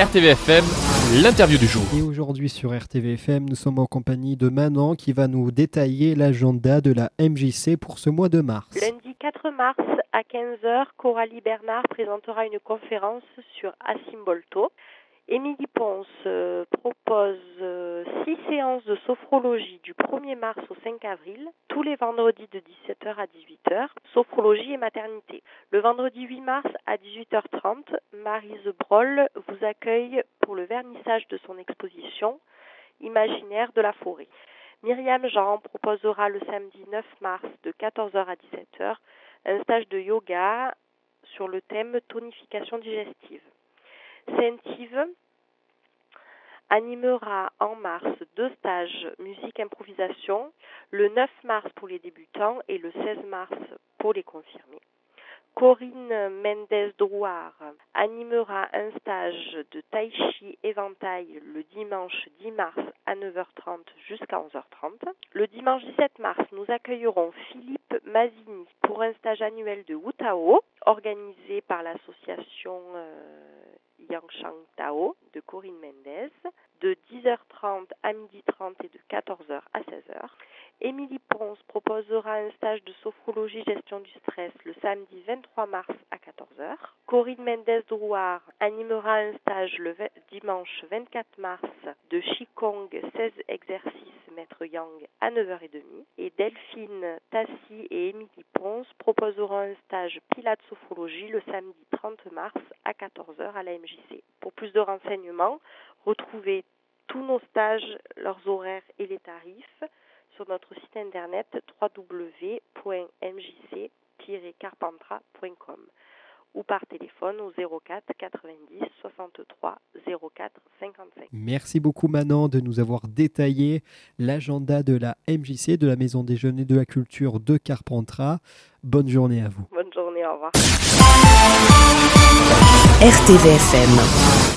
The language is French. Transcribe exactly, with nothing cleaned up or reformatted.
R T V F M, l'interview du jour. Et aujourd'hui sur R T V F M, nous sommes en compagnie de Manon qui va nous détailler l'agenda de la M J C pour ce mois de mars. Lundi quatre mars à quinze heures, Coralie Bernard présentera une conférence sur Asimbolto. Émilie Ponce euh, propose euh, six séances de sophrologie du premier mars au cinq avril, tous les vendredis de dix-sept heures à dix-huit heures, sophrologie et maternité. Le vendredi huit mars à dix-huit heures trente, Maryse Broll vous accueille pour le vernissage de son exposition Imaginaire de la forêt. Myriam Jean proposera le samedi neuf mars de quatorze heures à dix-sept heures un stage de yoga sur le thème tonification digestive. Saint-Yves animera en mars deux stages musique-improvisation, le neuf mars pour les débutants et le seize mars pour les confirmés. Corinne Mendès-Drouard animera un stage de tai chi éventail le dimanche dix mars à neuf heures trente jusqu'à onze heures trente. Le dimanche dix-sept mars, nous accueillerons Philippe Mazini pour un stage annuel de Wu Tao organisé par l'association euh, Yang Shang Tao de Corinne Mendès de dix heures trente à midi trente et de quatorze heures à seize heures. Émilie Ponce proposera un stage de sophrologie gestion du stress le samedi vingt-trois mars à quatorze heures. Corinne Mendès-Drouard animera un stage le dimanche vingt-quatre mars de Qigong seize exercices Maître Yang à neuf heures trente. Et Delphine Tassi et Émilie Ponce proposeront un stage Pilates sophrologie le samedi trente mars à quatorze heures à la M J C. Pour plus de renseignements, retrouvez tous nos stages, leurs horaires et les tarifs sur notre site internet w w w point m j c tiret carpentras point com ou par téléphone au zéro quatre quatre-vingt-dix soixante-trois zéro quatre cinquante-cinq. Merci beaucoup Manon de nous avoir détaillé l'agenda de la M J C, de la Maison des Jeunes et de la Culture de Carpentras. Bonne journée à vous. Bonne journée, au revoir. R T V F M